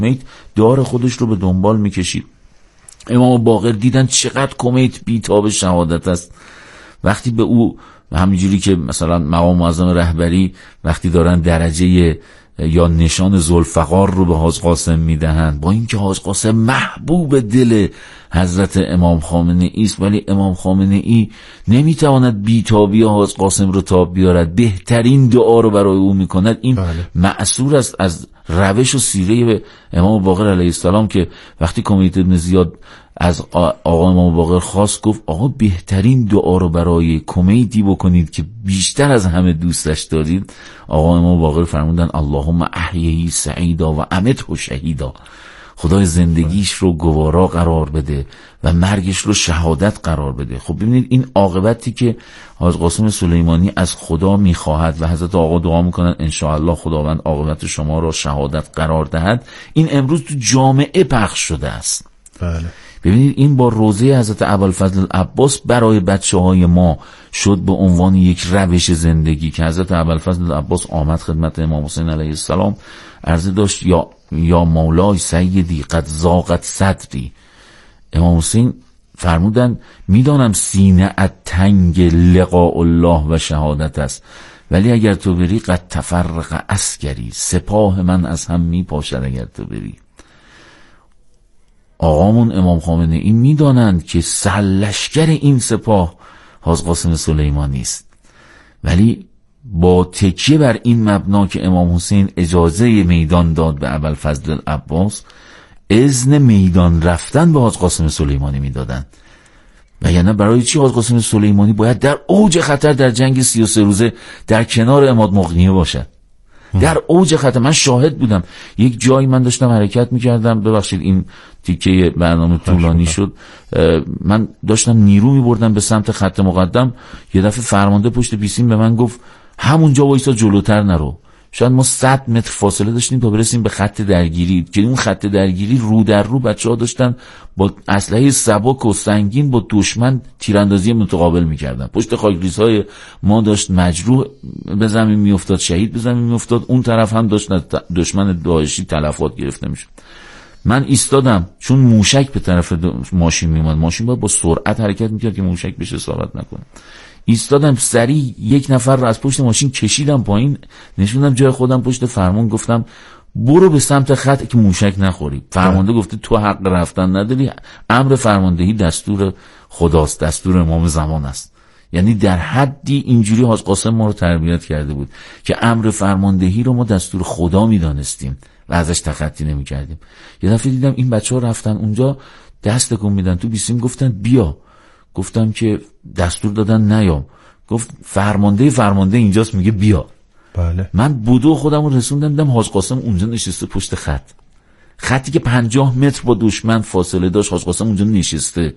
کمیت دار خودش رو به دنبال میکشید. امام باقر دیدن چقدر کمیت بیتاب شهادت است. وقتی به او همینجوری که مثلا مقام معظم رهبری وقتی دارن درجه یا نشان ذوالفقار رو به حاج قاسم میدهند، با اینکه حاج قاسم محبوب دل حضرت امام خامنه ای است، ولی امام خامنه ای نمیتواند بیتابی حاج قاسم رو تاب بیارد، بهترین دعا رو برای او میکند. این معصور است از روش و سیره امام باقر علیه السلام که وقتی کمیت ابن زیاد از آقا امام باقر خواست، گفت آقا بهترین دعا رو برای کمیتی بکنید که بیشتر از همه دوستش دارید. آقا امام باقر فرمودن اللهم احیهی سعیدا و امته شهیدا، خدای زندگیش رو گوارا قرار بده و مرگش رو شهادت قرار بده. خب ببینید این عاقبتی که حاج قاسم سلیمانی از خدا میخواهد و حضرت آقا دعا میکنن ان شاء الله خداوند عاقبت شما را شهادت قرار دهد، این امروز تو جامعه پخش شده است. بله. ببینید این با روزه حضرت ابوالفضل العباس برای بچه‌های ما شد به عنوان یک روش زندگی که حضرت ابوالفضل العباس آمد خدمت امام حسین علیه السلام، عرضه داشت یا مولای سیدی قد ضاقت صدری. امام حسین فرمودن میدانم سینه ات تنگ لقاء الله و شهادت است، ولی اگر تو بری قد تفرق عسکری، سپاه من از هم میپاشد اگر تو بری. آقامون امام خامنه ای میدانند که سرلشکر این سپاه حاج قاسم سلیمانی است، ولی با تکیه بر این مبنا که امام حسین اجازه میدان داد به ابوالفضل العباس، اذن میدان رفتن به حاج قاسم سلیمانی میدادند. و یعنی برای چی حاج قاسم سلیمانی باید در اوج خطر در جنگ 33 روزه در کنار عماد مغنیه باشد؟ در اوج خطر. من شاهد بودم یک جایی من داشتم حرکت میکردم، ببخشید این تیکه برنامه طولانی شد، من داشتم نیرو میبردم به سمت خط مقدم، یه دفعه فرمانده پشت پیسیم به من گفت همونجا وایسا جلوتر نرو. شاید ما 100 متر فاصله داشتیم تا برسیم به خط درگیری که اون خط درگیری رو در رو بچه‌ها داشتن با اسلحه سبک و سنگین با دشمن تیراندازی متقابل می‌کردن. پشت خاکریزهای ما داشت مجروح به زمین میافتاد، شهید به زمین میافتاد، اون طرف هم داشت دشمن داعشی تلفات گرفته میشد. من ایستادم چون موشک به طرف ماشین میومد، ماشین باید با سرعت حرکت میکرد که موشک بهش اصابت نکنه. ایستادم سریع یک نفر رو از پشت ماشین کشیدم پایین، نشوندم جای خودم پشت فرمان، گفتم برو به سمت خط که موشک نخوری. فرمانده گفته تو حق رفتن نداری، امر فرماندهی دستور خداست، دستور امام زمان است. یعنی در حدی اینجوری حاج قاسم ما رو تربیت کرده بود که امر فرماندهی رو ما دستور خدا میدانستیم و ازش تخطی نمی کردیم. یه دفعه دیدم این بچه ها رفتن اونجا دست تکون میدن، تو بیسیم گفتن بیا، گفتم که دستور دادن نیام، گفت فرمانده اینجاست میگه بیا. بله. من بودو خودم رو رسوندم، دیدم حاج قاسم اونجا نشسته پشت خطی که 50 متر با دشمن فاصله داشت، حاج قاسم اونجا نشسته.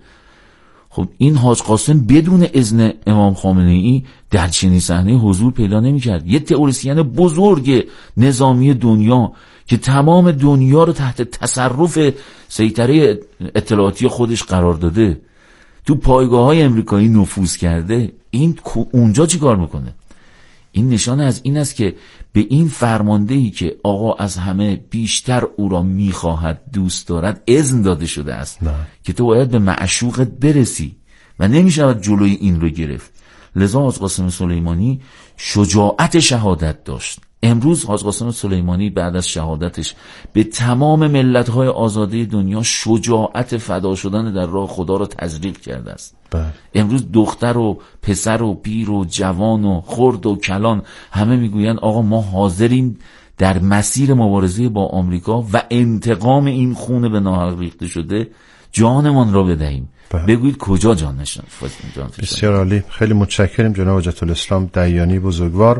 خب این حاج قاسم بدون اذن امام خامنه ای در چنین صحنه حضور پیدا نمی‌کرد. یه تئوریسین بزرگ نظامی دنیا که تمام دنیا رو تحت تصرف سیطره اطلاعاتی خودش قرار داده، تو پایگاه‌های امریکایی نفوذ کرده، این اونجا چی کار میکنه؟ این نشانه از این است که به این فرماندهی که آقا از همه بیشتر او را میخواهد، دوست دارد، اذن داده شده است که تو باید به معشوقت برسی و نمیشود جلوی این رو گرفت. لذا حاج قاسم سلیمانی شجاعت شهادت داشت. امروز حاج قاسم سلیمانی بعد از شهادتش به تمام ملت‌های آزاده دنیا شجاعت فدا شدن در راه خدا را تزریق کرده است. امروز دختر و پسر و پیر و جوان و خرد و کلان همه میگویند آقا ما حاضریم در مسیر مبارزه با آمریکا و انتقام این خون به ناحق ریخته شده جانمان را بدهیم. بگویید کجا جان نشان. بسیار عالی، خیلی متشکریم جناب حجت الاسلام دیانی بزرگوار.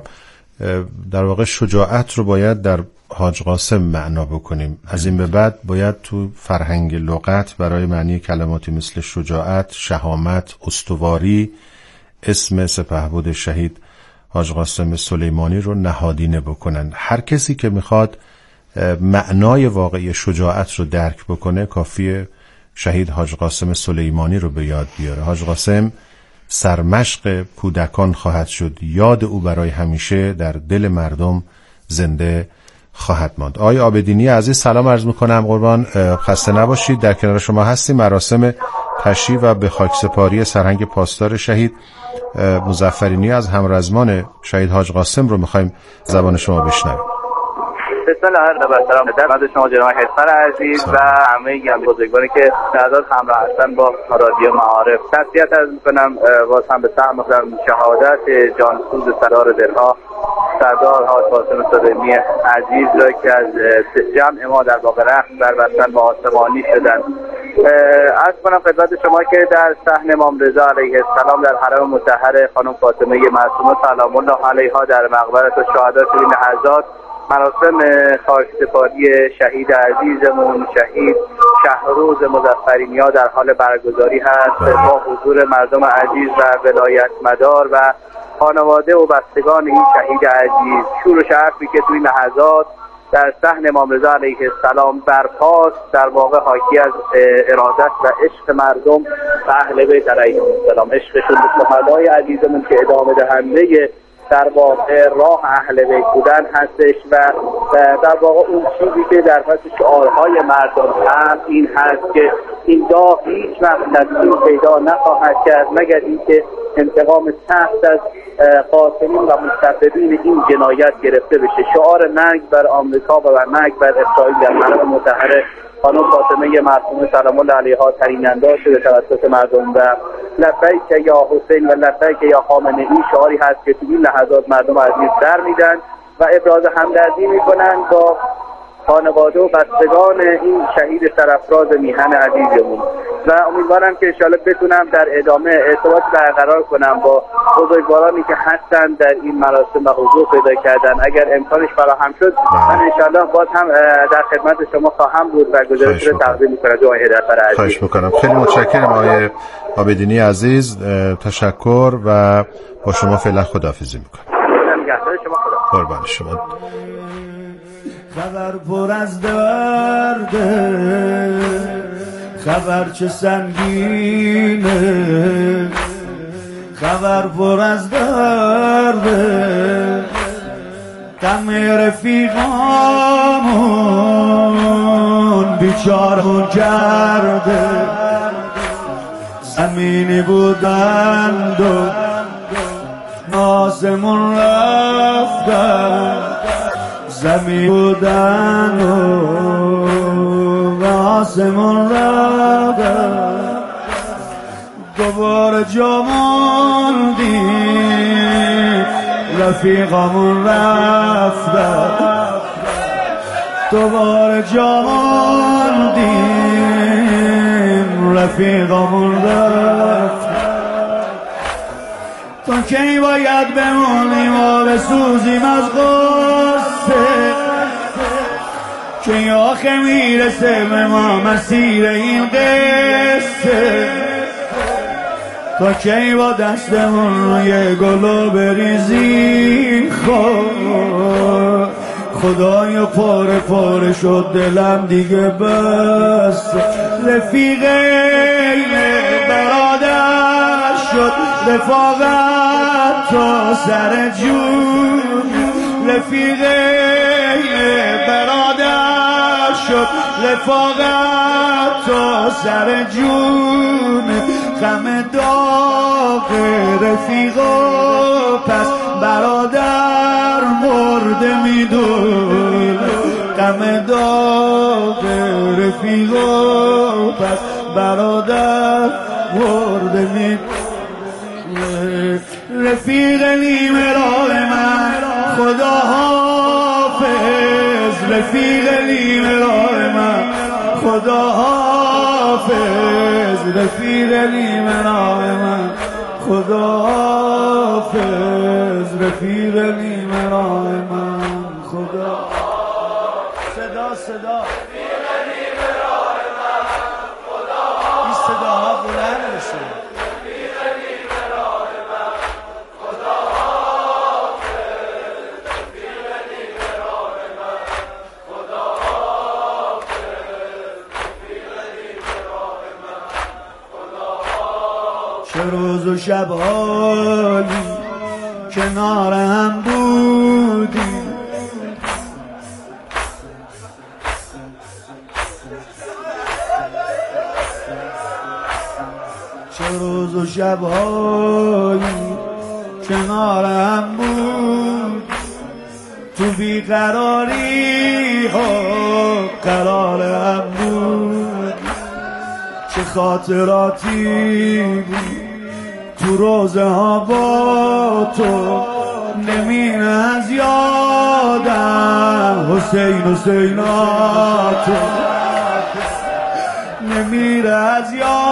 در واقع شجاعت رو باید در حاج قاسم معنا بکنیم. از این به بعد باید تو فرهنگ لغت برای معنی کلماتی مثل شجاعت، شهامت، استواری اسم سپهبد شهید حاج قاسم سلیمانی رو نهادینه بکنن. هر کسی که میخواد معنای واقعی شجاعت رو درک بکنه کافیه شهید حاج قاسم سلیمانی رو به یاد بیاره. حاج قاسم سرمشق کودکان خواهد شد، یاد او برای همیشه در دل مردم زنده خواهد ماند. آقای عابدینی عزیز سلام عرض میکنم، قربان، خسته نباشید. در کنار شما هستیم. مراسم تشییع و به خاکسپاری سرهنگ پاسدار شهید مظفرینی از همرزمان شهید حاج قاسم رو میخوایم زبان شما بشنویم. بسم الله الرحمن الرحیم. خدمت شما جناب حسن عزیز و همه بزرگواری که نظارت همراه هستن با رادیو معارف. تسلیت عرض می‌کنم باز هم به سهم شهادت جانسوز سردار دلها سردار حاج قاسم سلیمی عزیز را که از جمع ما در باغ رخت بربستن با آسمانی شدن. عرض کنم خدمت شما که در صحن امام رضا علیه السلام در حرم مطهر خانم فاطمه معصومه سلام الله علیها در مقبره الشهدا توی لحظات مراسم خاکسپاری شهید عزیزمون شهید شهروز مظفرینی در حال برگزاری هست با حضور مردم عزیز و ولایت مدار و خانواده و بستگان این شهید عزیز. شور و شعفی که توی لحظات در صحن امام رضا علیه السلام برپاست در واقع حاکی از ارادت و عشق مردم و اهل بیت علیهم السلام، عشقشون به شهدای عزیزمون که ادامه دهنده در واقع راه اهل بیت بودن هستش و در واقع اون چیزی که در پس شعارهای مردم هست این هست که این داغ هیچ وقت تسلیم پیدا نخواهد کرد مگر اینکه انتقام سخت از قاتلین و مسببین این جنایت گرفته بشه. شعار مرگ بر آمریکا و مرگ بر اسرائیل در حرم مطهر خانم فاطمه معصومه سلام الله علیها ترین انداز شده توسط مردم و لبیک یا حسین و لبیک یا خامنه‌ای شعاری هست که تو این لحظات مردم عزیز در میدن و ابراز همدردی میکنن با خانواده و بستگان این شهید سرافراز میهن عزیزمون و امیدوارم که انشاءالله بتونم در ادامه ارتباط برقرار کنم با بزرگوارانی که هستن در این مراسم و حضور پیدا کردن. اگر امکانش فراهم شد من انشاءالله باز هم در خدمت شما خواهم بود و گزارش رو تقدیم میکنم. جوای هدایت عزیز خواهش میکنم. خیلی متشکرم آقای عابدینی عزیز، تشکر و با شما فعلا خداحافظی میکنم. قربان شما. خبر پر از درده، خبر چه سنگینه، خبر پر از درده، غم رفیقامون بیچارمون کرده. زمینی بودند و آسمون رفتن، زمین بودن و آسمون رفتن. دوباره جا موندیم رفیقامون رفتن، دوباره جا موندیم رفیقامون رفتن. تا کی باید بمونیم و بسوزیم از غصه، که آخه میرسه به ما مسیر این قصه. تا کی با دستمون روی گلو بریزیم خدایا پاره پاره شد دلم دیگه بس. رفیقه برادر شد رفاقت تا سر جون، رفیقه برادر شد رفاقت تا سر جون. غم داغ رفیقا پس برادر مرده میدون، غم داغ رفیقا پس برادر مرده میدون. رفیق نیمه راه من خدا حافظ، رفیق نیمه راه من خدا حافظ، رفیق نیمه راه من خدا حافظ، رفیق نیمه راه من خدا. صدا صدا رفیق نیمه راه من خدا، این صداها بلند بشه. چه روز و شب حالی کنار هم بودیم، چه روز و شب‌هایی کنار هم بود، تو بیقراری ها قرار هم بود. چه خاطراتی بود تو روزه ها با تو، نمینه از یادم حسین حسیناتو، نمیره از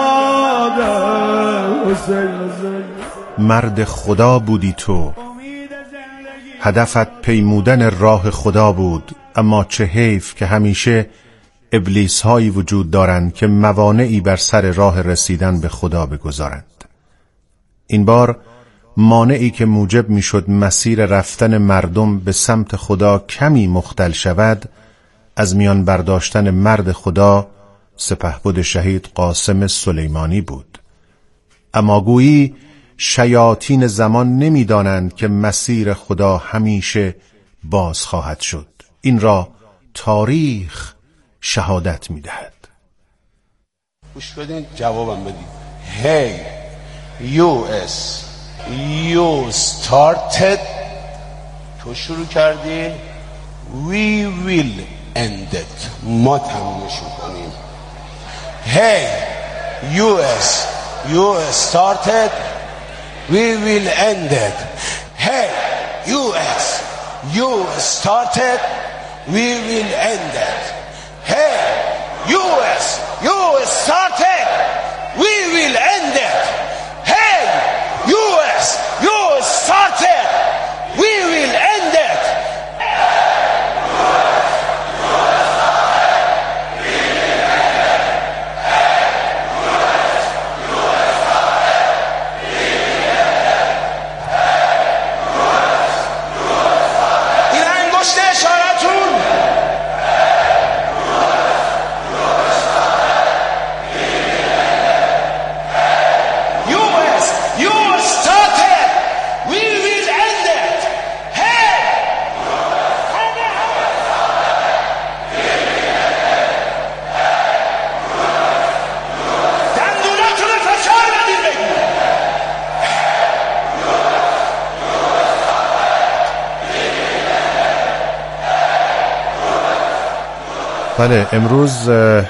یادم حسین حسین. مرد خدا بودی تو، هدفت پیمودن راه خدا بود، اما چه حیف که همیشه ابلیس هایی وجود دارند که موانعی بر سر راه رسیدن به خدا بگذارند. این بار مانعی که موجب میشد مسیر رفتن مردم به سمت خدا کمی مختل شود، از میان برداشتن مرد خدا سپهبد شهید قاسم سلیمانی بود. اما گویی شیاطین زمان نمیدانند که مسیر خدا همیشه باز خواهد شد. این را تاریخ شهادت میدهد. گوش بدین جوابم بدین. Hey US you started، تو شروع کردی، we will end it، ما تمومش میکنیم. Hey US you started، we will end it. Hey US you started، we will end it. Hey US you started، we will end it. Hey US you started، we will end it. این انگشت اشارتون بله، امروز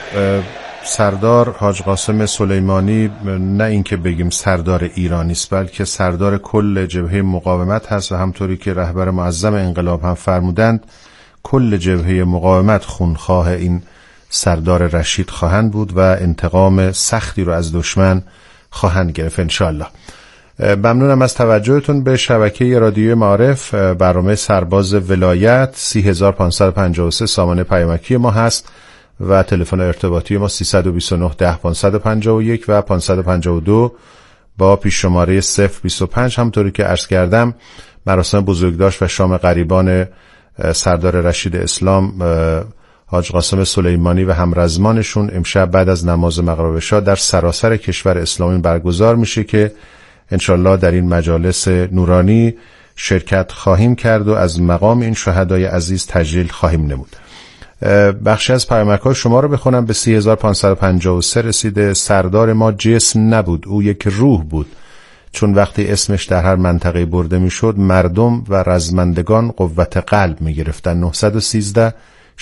سردار حاج قاسم سلیمانی نه اینکه بگیم سردار ایرانی است، بلکه سردار کل جبهه مقاومت هست و همطوری که رهبر معظم انقلاب هم فرمودند کل جبهه مقاومت خونخواه این سردار رشید خواهند بود و انتقام سختی رو از دشمن خواهند گرفت انشالله. ممنونم از توجهتون به شبکه رادیوی معارف. برنامه سرباز ولایت 30553 سامانه پیامکی ما هست و تلفن ارتباطی ما 329 10 551 و 552 با پیش شماره 025. همطوری که عرض کردم مراسم بزرگداشت و شام غریبان سردار رشید اسلام حاج قاسم سلیمانی و همرزمانشون امشب بعد از نماز مغرب عشا در سراسر کشور اسلامی برگزار میشه که انشالله در این مجالس نورانی شرکت خواهیم کرد و از مقام این شهدای عزیز تجلیل خواهیم نمود. بخشی از پیامک‌های شما رو بخونم. به 3553 رسیده. سردار ما جسم نبود، او یک روح بود، چون وقتی اسمش در هر منطقه برده میشد مردم و رزمندگان قوت قلب میگرفتن. 913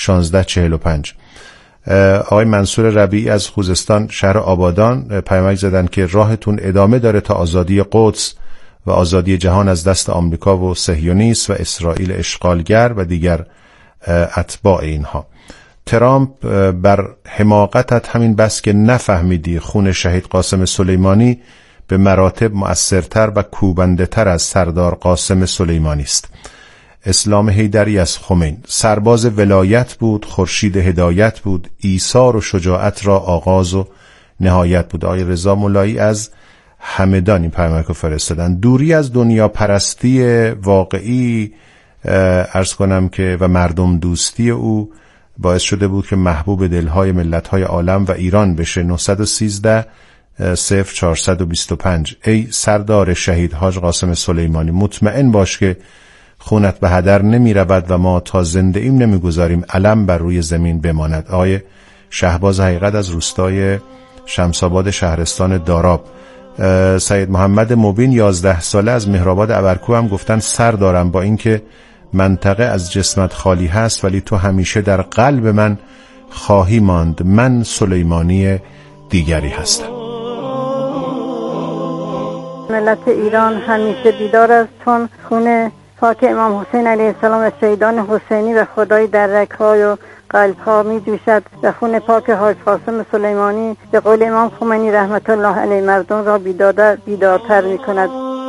1645. آقای منصور ربیعی از خوزستان شهر آبادان پیامک زدن که راهتون ادامه داره تا آزادی قدس و آزادی جهان از دست آمریکا و صهیونیست و اسرائیل اشغالگر و دیگر اتباع اینها. ترامپ بر حماقتت همین بس که نفهمیدی خون شهید قاسم سلیمانی به مراتب مؤثرتر و کوبنده تر از سردار قاسم سلیمانی است. اسلام حیدری از خمین سرباز ولایت بود، خورشید هدایت بود، ایثار و شجاعت را آغاز و نهایت بود. آقای رضا مولایی از همدان این پیامک رو فرستادن. دوری از دنیا پرستی واقعی عرض کنم که و مردم دوستی او باعث شده بود که محبوب دلهای ملتهای عالم و ایران بشه. 913 0425. ای سردار شهید حاج قاسم سلیمانی، مطمئن باش که خونت به هدر نمی رود و ما تا زنده ایم نمی گذاریم علم بر روی زمین بماند. آقای شهباز حقیقت از روستای شمس‌آباد شهرستان داراب. سید محمد مبین 11 ساله از مهرآباد ابرکوه هم گفتن سر دارم با اینکه منطقه از جسمت خالی هست ولی تو همیشه در قلب من خواهی ماند، من سلیمانی دیگری هستم. ملت ایران همیشه بیدار است، چون خون پاک امام حسین علیه السلام و شهیدان حسینی و خدای در رگ‌های و قلب‌ها می جوشد و خون پاک حاج قاسم سلیمانی به قول امام خمینی رحمت الله علیه مردم را بیدارتر می کند.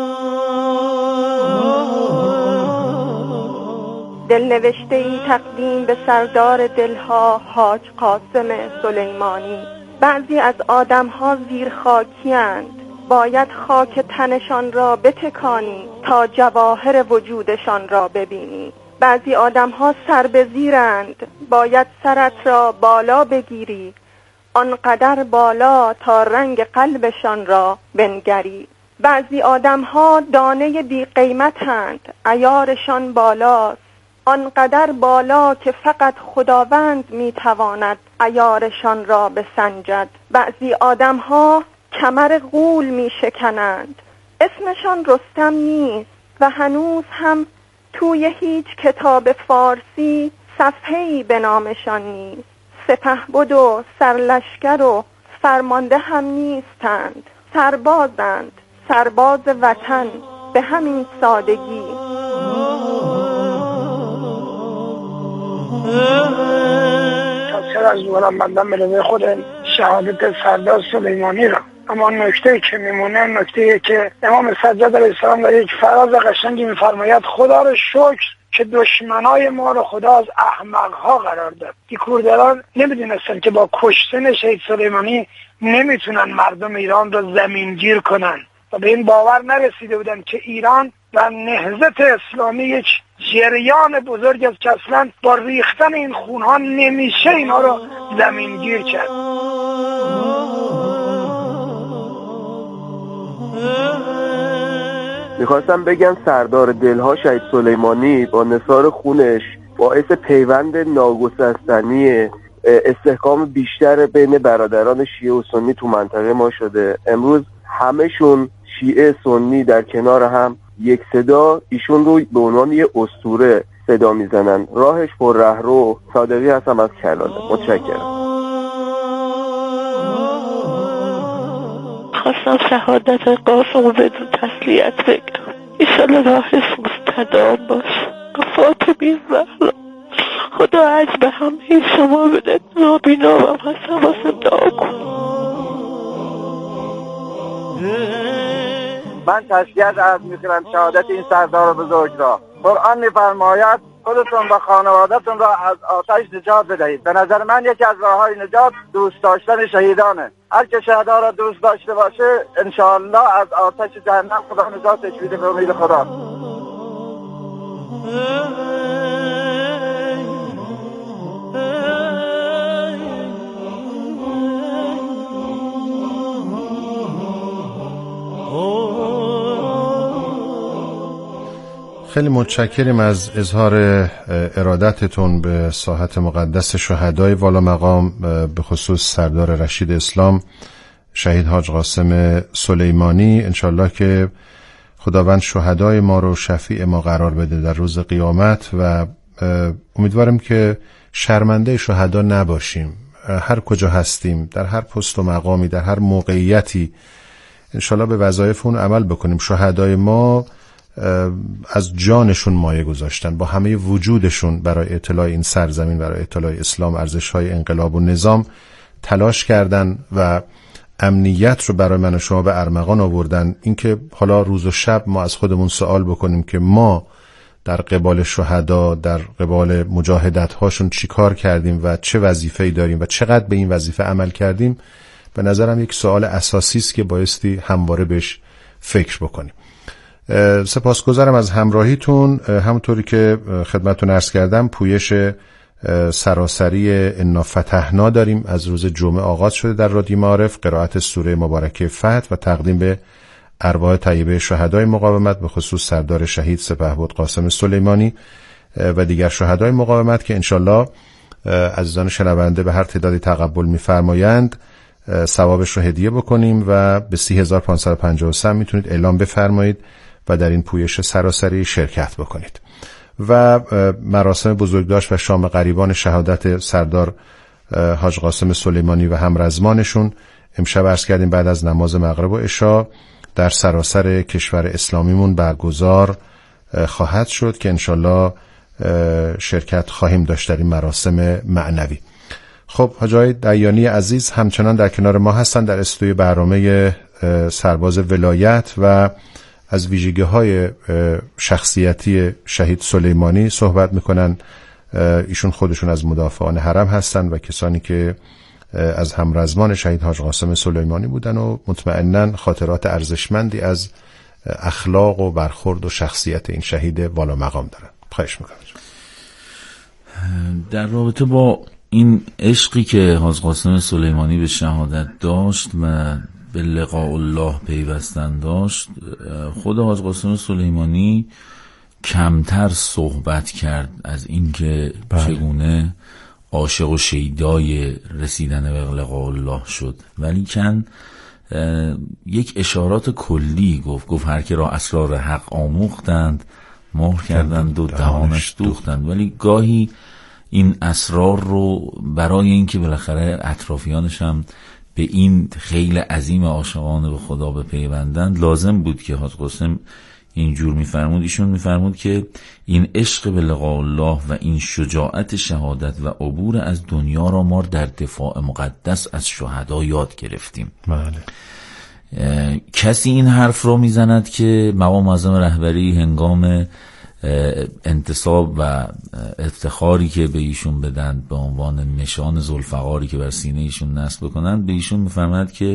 دلنوشته ای تقدیم به سردار دلها حاج قاسم سلیمانی. بعضی از آدم‌ها زیر خاکی‌اند، باید خاک تنشان را بتکانی تا جواهر وجودشان را ببینی. بعضی آدم‌ها سر به زیرند، باید سرت را بالا بگیری، آنقدر بالا تا رنگ قلبشان را بنگری. بعضی آدم‌ها دانه بی قیمتند، عیارشان بالاست، آنقدر بالا که فقط خداوند میتواند عیارشان را بسنجد. بعضی آدم‌ها کمر غول میشکنند، اسمشان رستم نیست و هنوز هم توی هیچ کتاب فارسی صفحه‌ای به نامشان نیست. سپهبد و سرلشکر و فرمانده هم نیستند، سربازند، سرباز وطن به همین سادگی. تاثیر از دوران بندم به خود شهادت سردار سلیمانی را. اما نکته که میمونه نکته که امام سجاد علیه السلام در یک فراز قشنگی میفرماید خدا را شکر که دشمنای ما رو خدا از احمقها قرار داد. این کوردران نمیدونستن که با کشتن شهید سلیمانی نمیتونن مردم ایران رو زمینگیر کنن و به این باور نرسیده بودن که ایران و نهضت اسلامی یک جریان بزرگ است که اصلا با ریختن این خونها نمیشه اینا رو زمینگیر کرد. میخواستم بگم سردار دلها شهید سلیمانی با نثار خونش باعث پیوند ناگسستنی استحکام بیشتر بین برادران شیعه و سنی تو منطقه ما شده. امروز همه‌شون شیعه سنی در کنار هم یک صدا ایشون رو به عنوان یه اسطوره صدا میزنن. راهش پر رهرو. صادقی هستم از کلانه. متشکرم. خواستم شهادت قاسم رو بدون تسلیت بگم. ایشالا راهش مستدام باشه. فاطمی زهرا خدا عجب به همه شما بده. نابینا و حسن واسه دعا کن. من تسلیت عرض می‌کنم شهادت این سردار بزرگ را. قرآن می‌فرماید خودتون و خانواده‌تون را از آتش نجات بدهید. به نظر من یکی از راه‌های نجات دوست داشتن شهیدانه. هر که شهدا را دوست داشته باشه انشاءالله از آتش جهنم خدا نجاتش میده به امید خدا. خیلی متشکریم از اظهار ارادتتون به ساحت مقدس شهدای والا مقام، به خصوص سردار رشید اسلام شهید حاج قاسم سلیمانی. انشالله که خداوند شهدای ما رو شفیع ما قرار بده در روز قیامت و امیدوارم که شرمنده شهدا نباشیم. هر کجا هستیم، در هر پست و مقامی، در هر موقعیتی انشالله به وظایف اون عمل بکنیم. شهدای ما از جانشون مایه گذاشتن، با همه وجودشون برای اطلاع این سرزمین، برای اطلاع اسلام، ارزش‌های انقلاب و نظام تلاش کردن و امنیت رو برای من و شما به ارمغان آوردن. اینکه حالا روز و شب ما از خودمون سوال بکنیم که ما در قبال شهدا، در قبال مجاهدت هاشون چی کار کردیم و چه وظیفه‌ای داریم و چقدر به این وظیفه عمل کردیم، به نظرم یک سوال اساسی است که بایستی همواره بهش فکر بکنیم. سپاسگزارم از همراهیتون. همونطوری که خدمتتون عرض کردم پویش سراسری انا فتحنا داریم، از روز جمعه آغاز شده در رادیو معارف، قرائت سوره مبارکه فتح و تقدیم به ارواح طیبه شهدای مقاومت، به خصوص سردار شهید سپهبد قاسم سلیمانی و دیگر شهدای مقاومت که انشالله عزیزان شنونده به هر تعدادی تقبل می‌فرمایند ثوابش رو هدیه بکنیم و به 30553 میتونید اعلام بفرمایید و در این پویش سراسری شرکت بکنید. و مراسم بزرگداشت و شام غریبان شهادت سردار حاج قاسم سلیمانی و همرزمانشون امشب عرض کردیم بعد از نماز مغرب و عشا در سراسر کشور اسلامیمون برگزار خواهد شد که انشالله شرکت خواهیم داشت در این مراسم معنوی. خب حاجی دیانی عزیز همچنان در کنار ما هستن در استودیوی برنامه سرباز ولایت و از ویژگی‌های شخصیتی شهید سلیمانی صحبت میکنن. ایشون خودشون از مدافعان حرم هستن و کسانی که از همرزمان شهید حاج قاسم سلیمانی بودن و مطمئناً خاطرات ارزشمندی از اخلاق و برخورد و شخصیت این شهید والا مقام دارن. خواهش میکنم. در رابطه با این عشقی که حاج قاسم سلیمانی به شهادت داشت و به لقاء الله پیوستن داشت، خود حاج قاسم سلیمانی کمتر صحبت کرد از این که چگونه عاشق و شیدای رسیدن به لقاء الله شد، ولی کن یک اشارات کلی گفت هر که را اسرار حق آموختند مهر کردند و دهانش دوختند. ولی گاهی این اسرار رو برای اینکه بالاخره اطرافیانش هم به این خیلی عظیم عاشقانه به خدا بپیوندند لازم بود که حاج قاسم اینجور میفرمود. ایشون میفرمود که این عشق به لقاء الله و این شجاعت شهادت و عبور از دنیا را ما در دفاع مقدس از شهدا یاد گرفتیم. بله. کسی این حرف رو میزند که مقام معظم رهبری هنگام انتصاب و افتخاری که به ایشون بدن به عنوان نشان ذوالفقاری که بر سینه ایشون نصب بکنند به ایشون میفرماید که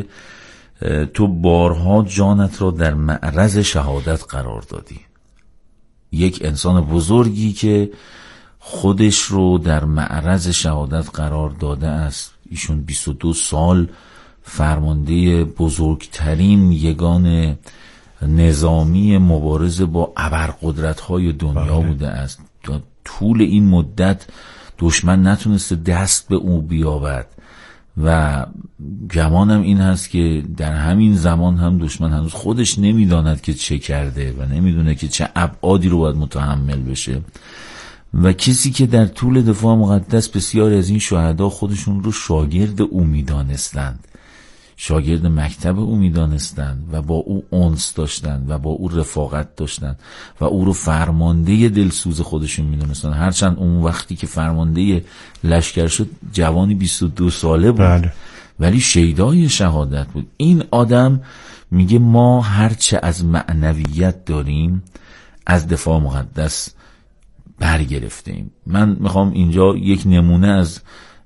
تو بارها جانت را در معرض شهادت قرار دادی. یک انسان بزرگی که خودش رو در معرض شهادت قرار داده است. ایشون 22 سال فرمانده بزرگترین یگان نظامی مبارزه با ابرقدرت‌های دنیا بوده است. طول این مدت دشمن نتونسته دست به او بیابد و گمانم این هست که در همین زمان هم دشمن هنوز خودش نمیداند که چه کرده و نمیدونه که چه ابعادی رو باید متحمل بشه. و کسی که در طول دفاع مقدس بسیاری از این شهدا خودشون رو شاگرد او میدانستند، شاگرد مکتب او میدانستند و با او انس داشتند و با او رفاقت داشتند و او رو فرمانده دلسوز خودشون میدونستند. هرچند اون وقتی که فرمانده لشکر شد جوانی 22 ساله بود. بله. ولی شیدای شهادت بود. این آدم میگه ما هرچه از معنویت داریم از دفاع مقدس برگرفتیم. من میخوام اینجا یک نمونه از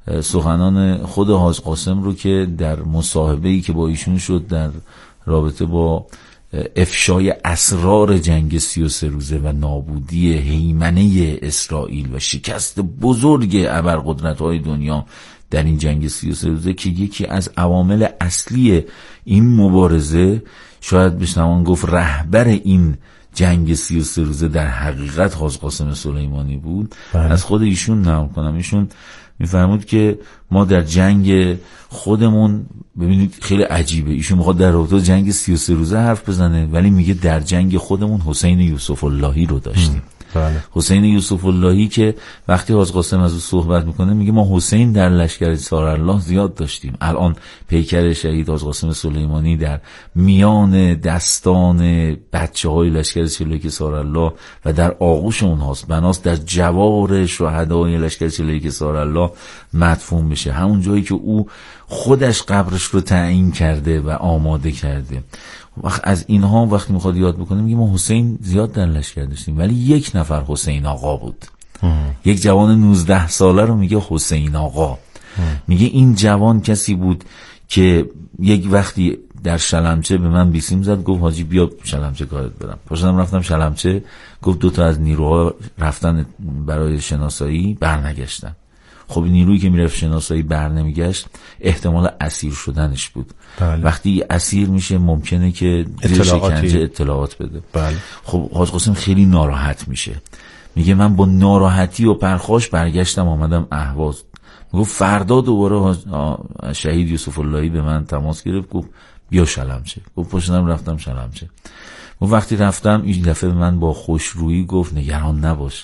سخنان خود حاج قاسم رو که در مصاحبه‌ای که با ایشون شد در رابطه با افشای اسرار جنگ 33 روزه و نابودی هیمنه اسرائیل و شکست بزرگ ابرقدرت‌های دنیا در این جنگ 33 روزه که یکی از عوامل اصلی این مبارزه، شاید بشنوان گفت رهبر این جنگ 33 روزه در حقیقت حاج قاسم سلیمانی بود. از خود ایشون نقل کنم. ایشون میفرمود که ما در جنگ خودمون، ببینید خیلی عجیبه، ایشون میخواد در رابطه جنگ 33 روزه حرف بزنه ولی میگه در جنگ خودمون حسین یوسف اللهی رو داشتیم. بله. حسین یوسف اللهی که وقتی حاج قاسم از او صحبت میکنه میگه ما حسین در لشکر سارالله زیاد داشتیم. الان پیکر شهید حاج قاسم سلیمانی در میان دستان بچه‌های لشکر 41 سارالله و در آغوش اونهاست، بناست در جوار شهدای لشکر 41 سارالله مدفون بشه، همون جایی که او خودش قبرش رو تعیین کرده و آماده کرده. از اینها وقتی میخواد یاد بکنه میگه ما حسین زیاد در لشکر داشتیم ولی یک نفر حسین آقا بود. یک جوان 19 ساله رو میگه حسین آقا. میگه این جوان کسی بود که یک وقتی در شلمچه به من بیسیم زد، گفت حاجی بیا شلمچه کارت برم. پاشدم رفتم شلمچه، گفت 2 تا از نیروها رفتن برای شناسایی برنگشتن. خب نیرویی که میرفت شناسایی برنمیگشت احتمال اسیر شدنش بود. بله. وقتی اسیر میشه ممکنه که شکنجه اطلاعات بده. بله. خب حاج قاسم خیلی ناراحت میشه، میگه من با ناراحتی و پرخاش برگشتم آمدم اهواز. گفت فردا دوباره شهید یوسف اللهی به من تماس گرفت، گفت بیا شلمچه. گفت پاشدم رفتم شلمچه. و وقتی رفتم این دفعه به من با خوشرویی گفت نگران نباش،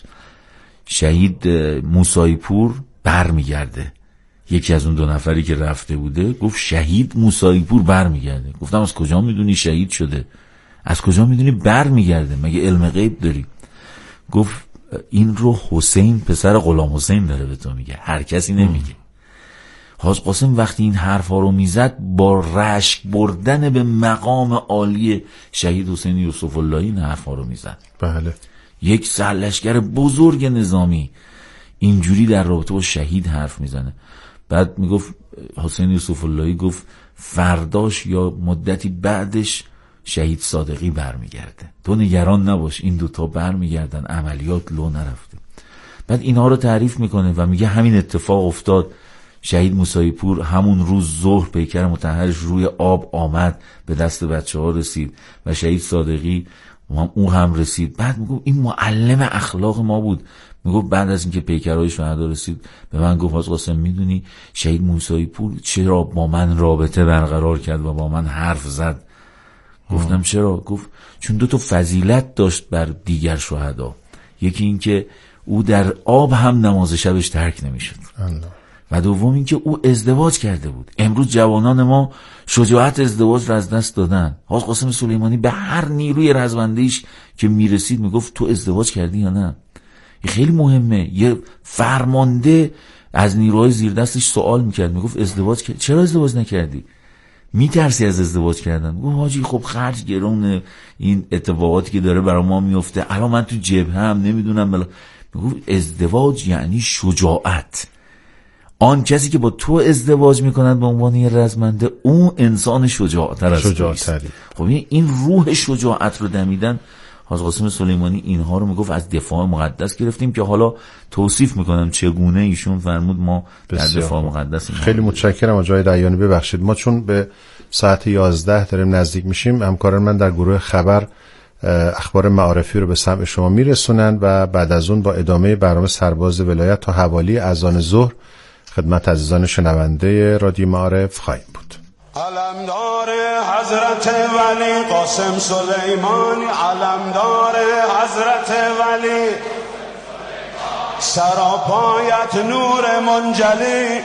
شهید موسی پور برمیگرده. یکی از اون 2 نفری که رفته بوده گفت شهید موسی پور برمیگرده. گفتم از کجا میدونی شهید شده؟ از کجا میدونی برمیگرده؟ مگه علم غیب داری؟ گفت این رو حسین پسر غلام حسین داره به تو میگه، هر کسی نمیگه. حاج قاسم وقتی این حرفا رو میزد با رشک بردن به مقام عالی شهید حسین یوسف اللهی این حرفا رو میزد. بله. یک سرلشکر بزرگ نظامی اینجوری در رابطه با شهید حرف میزنه. بعد میگفت حسین یوسف اللهی گفت فرداش یا مدتی بعدش شهید صادقی برمیگرده، تو نگران نباش، این 2 برمیگردن، عملیات لو نرفته. بعد اینها رو تعریف میکنه و میگه همین اتفاق افتاد. شهید موسی پور همون روز ظهر پیکر مطهرش روی آب آمد، به دست بچه‌ها رسید و شهید صادقی اون هم رسید. بعد میگه این معلم اخلاق ما بود. میگه بعد از اینکه پیکرهای شهدا رسید به من گفت حاج قاسم میدونی شهید موسی پور چرا با من رابطه برقرار کرد و با من حرف زد؟ گفتم چرا؟ گفت چون 2 فضیلت داشت بر دیگر شهدا. یکی این که او در آب هم نماز شبش ترک نمیشد و دوم این که او ازدواج کرده بود. امروز جوانان ما شجاعت ازدواج را از دست دادن. حاج قاسم سلیمانی به هر نیروی رزمنده‌ایش که میرسید میگفت تو ازدواج کردی یا نه؟ خیلی مهمه. یه فرمانده از نیروهای زیر دستش سوال میکرد، میگفت ازدواج کردی؟ چرا ازدواج نکردی؟ میترسی از ازدواج کردن؟ میگفت حاجی خب خرج گرونه، این اتفاقاتی که داره برای ما میفته، الان من تو جبهه هم نمیدونم بلا. میگفت ازدواج یعنی شجاعت. آن کسی که با تو ازدواج میکند به عنوان یه رزمنده، اون انسان شجاعتر است. شجاعتری. خب این روح شجاعت رو دمیدن. حاج قاسم سلیمانی اینها رو میگفت از دفاع مقدس گرفتیم که حالا توصیف میکنم چگونه ایشون فرمود ما در دفاع مقدس. خیلی متشکرم آقای دیانی. ببخشید ما چون به ساعت 11 داریم نزدیک میشیم، همکاران من در گروه خبر اخبار معارفی رو به سمع شما میرسونن و بعد از اون با ادامه برنامه سرباز ولایت تا حوالی اذان ظهر خدمت عزیزان شنونده رادیو معارف خواهیم بود. علمدار حضرت ولی قاسم سلیمانی، علمدار حضرت ولی، سراپایت نور منجلی،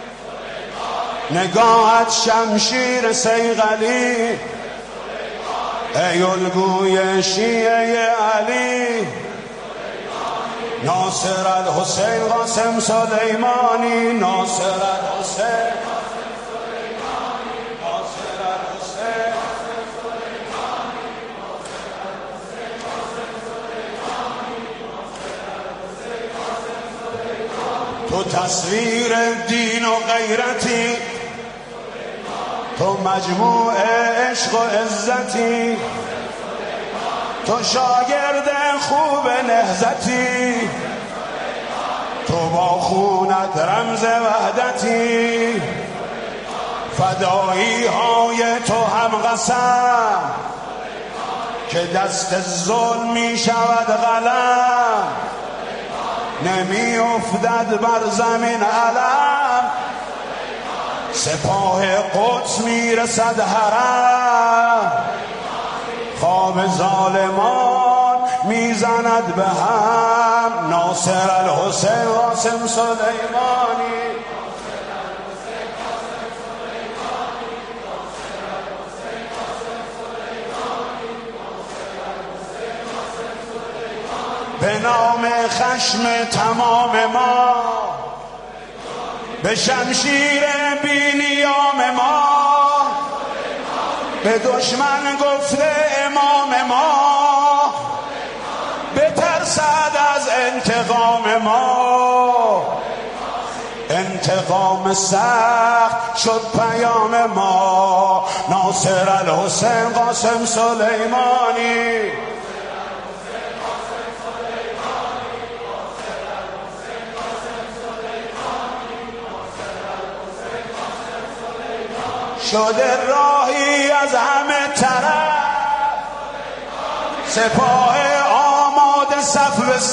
نگاهت شمشیر صیقلی، ای الگوی شیعه علی، ناصر الحسین قاسم سلیمانی، ناصر الحسین تو تصویر دین و غیرتی، تو مجموع عشق و عزتی، تو شاگرد خوب نهضتی، تو با خونت رمز وحدتی، فدایی های تو هم قسم که دست ظلم می شود قلم، نمی افتد بر زمین علم، سپاه قدس می رسد حرم، خواب ظالمان می زند به هم، ناصر الحسین قاسم سلیمانی. به نام خشم تمام ما، به شمشیر بینیام ما، به دشمن گفته امام ما، بترسد از انتقام ما، انتقام سخت شد پیام ما، ناصر الحسین قاسم سلیمانی. شده راهی از همه طرف، سپاه آماده صف به